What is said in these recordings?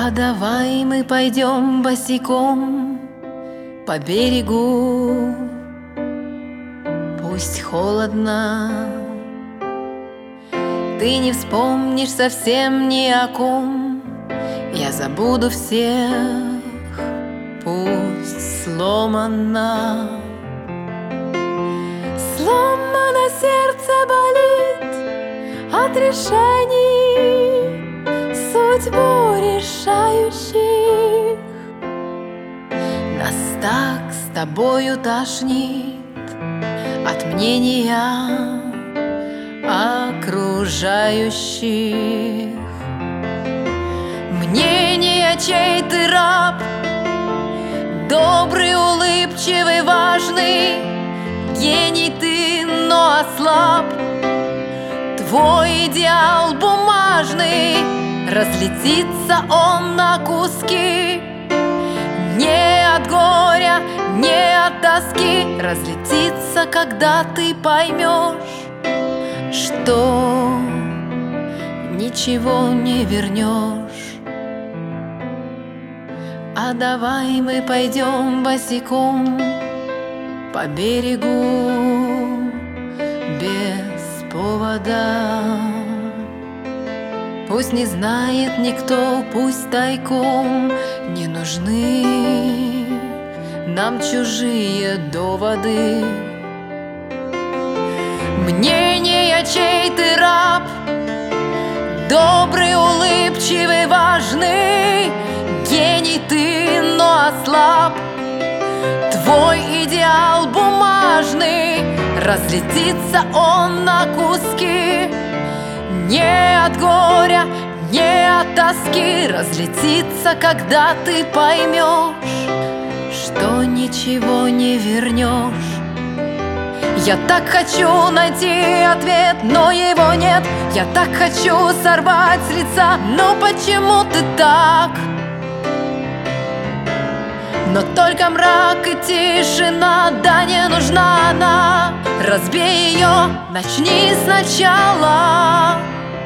А давай мы пойдем босиком по берегу, пусть холодно, ты не вспомнишь совсем ни о ком, я забуду всех, пусть сломано. Сломано сердце болит от решений, судьбу решающих. Нас так с тобою тошнит от мнения окружающих. Мнение, чей ты раб, добрый, улыбчивый, важный, гений ты, но ослаб. Твой идеал бумажный, разлетится он на куски. Не от горя, не от тоски, разлетится, когда ты поймешь, что ничего не вернешь. А давай мы пойдем босиком по берегу без повода. Пусть не знает никто, пусть тайком, не нужны нам чужие доводы. Мнение, чей ты раб, добрый, улыбчивый, важный, гений ты, но ослаб. Твой идеал бумажный, разлетится он на куски. Не от горя, не от тоски, разлетится, когда ты поймешь, что ничего не вернешь. Я так хочу найти ответ, но его нет. Я так хочу сорвать с лица, но почему ты так? Но только мрак и тишина, да не нужна она. Разбей ее, начни сначала.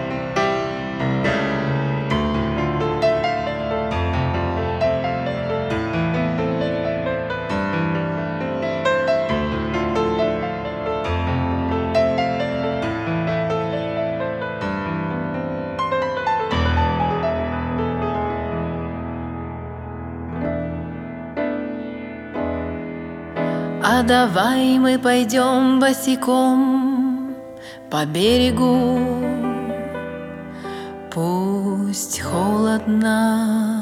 А давай мы пойдем босиком по берегу, пусть холодно.